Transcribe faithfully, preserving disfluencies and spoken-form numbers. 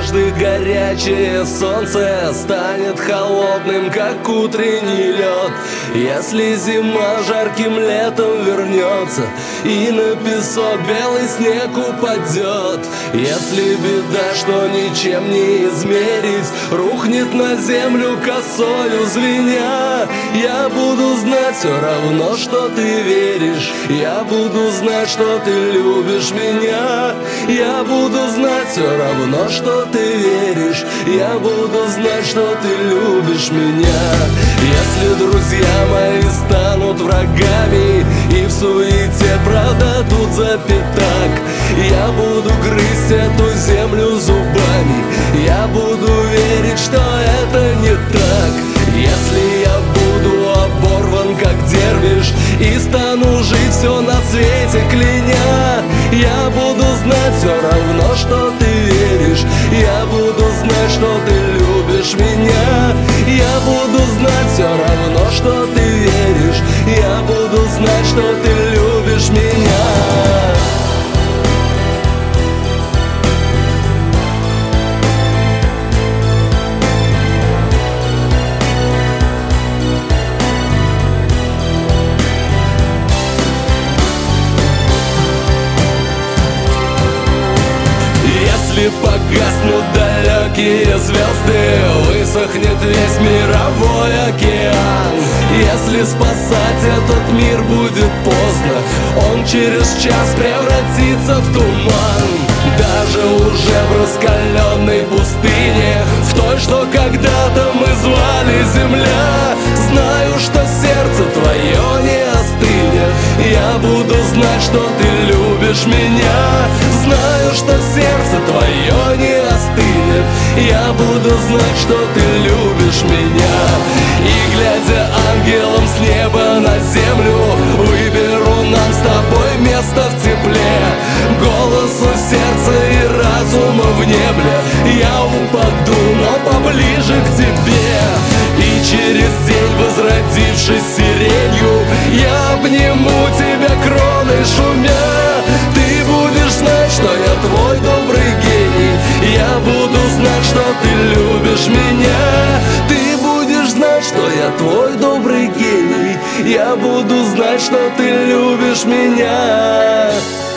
однажды горячее солнце станет холодным, как утренний лед. Если зима жарким летом вернется и на песок белый снег упадет, если беда, что ничем не измерить, рухнет на землю косою звеня, я буду знать все равно, что ты веришь, я буду знать, что ты любишь меня, я буду знать все равно, что ты веришь, я буду знать, что ты любишь меня. Если друзья мои станут врагами и в суете продадут за пятак, я буду грызть эту землю зубами, я буду верить, что это не так. Если я буду оборван, как дервиш, и стану жить все на свете кляня, я буду знать все равно, что ты веришь, я буду знать, что ты любишь меня, я буду знать все равно, что ты веришь, я буду знать, что ты любишь меня. Если погаснут далекие звезды, высохнет весь мировой океан. Если спасать этот мир будет поздно, он через час превратится в туман. Даже уже в раскаленной пустыне, в той, что когда-то мы звали земля, знаю, что сердце твое не остынет, я буду знать, что ты любишь меня. Знаю, что сердце твое не остынет, я буду знать, что ты любишь меня. И глядя ангелом с неба на землю, выберу нам с тобой место в тепле. Голосу сердца и разума в небе я упаду, но поближе к тебе. И через день, возродившись сиренью, я обниму тебя кроной шумя. Ты будешь знать, что я твой добрый гений, я буду знать, что ты любишь меня. Ты будешь знать, что я твой добрый гений, я буду знать, что ты любишь меня.